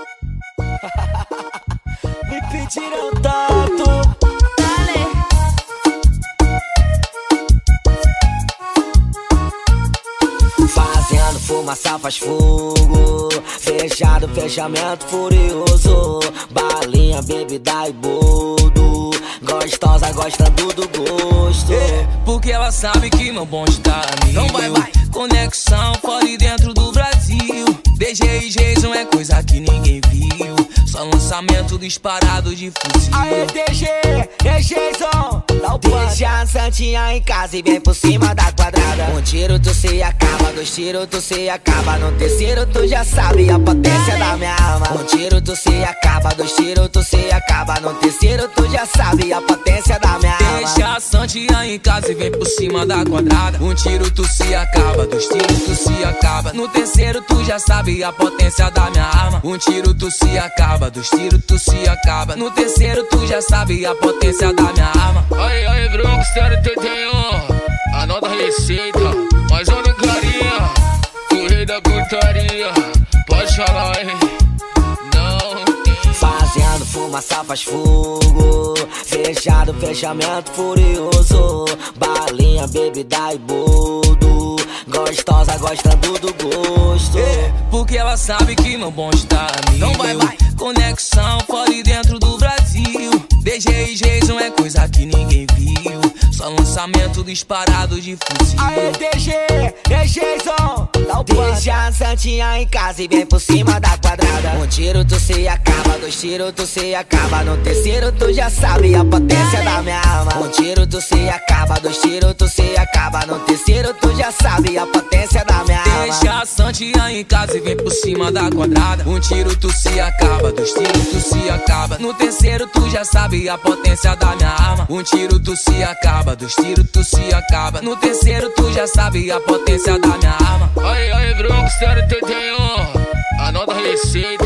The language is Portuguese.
Me pediram tanto. Fazendo fumaça faz fogo, fechado, fechamento furioso. Balinha, bebida e boldo, gostosa gostando do gosto. Porque ela sabe que meu bonde tá a mil. Então vai. Conexão fora e dentro do Brasil. DG e Jason é coisa que ninguém viu. Só lançamento disparado de fuzil. Aê, DG, Jason, deixa a Santinha em casa e vem por cima da quadrada. Um tiro tu se acaba, dois tiros tu se acaba. No terceiro tu já sabe a potência da minha arma. Um tiro tu se acaba, dois tiros tu se acaba. No terceiro tu já sabe a potência da minha arma. Deixa a Santinha em casa e vem por cima da quadrada. Um tiro tu se acaba, dois tiros tu se acaba. No terceiro tu já sabe a potência da minha arma. Um tiro tu se acaba, dois tiros tu se acaba. No terceiro tu já sabe a potência da minha arma. Aí, Bronx, 081, anota a receita, mais uma carinha, o rei da putaria, pode falar, hein? Não. Fazendo fumaça faz fogo, fechado, fechamento furioso. Balinha, bebida e boldo, gostosa gostando do gosto. Porque ela sabe que meu bonde tá a mil. Então vai. Conexão fora e dentro do Brasil. DG e Jason é coisa que ninguém viu. Só lançamento disparado de fuzil. Aê, DG, Jason, deixa a Santinha em casa e vem por cima da quadrada. Um tiro tu se acaba, dois tiros tu se acaba. No terceiro tu já sabe a potência da minha arma. Um tiro tu se acaba, dois tiros tu se acaba. No terceiro tu já sabe a potência da minha arma. Deixa a Santinha em casa e vem por cima da quadrada. Um tiro tu se acaba, dois tiros tu se acaba. No terceiro tu já sabe a potência da minha arma. Um tiro tu se acaba, dois tiros tu se acaba. No terceiro tu já sabe a potência da minha arma. Aí, Bronx, 081, anota a receita.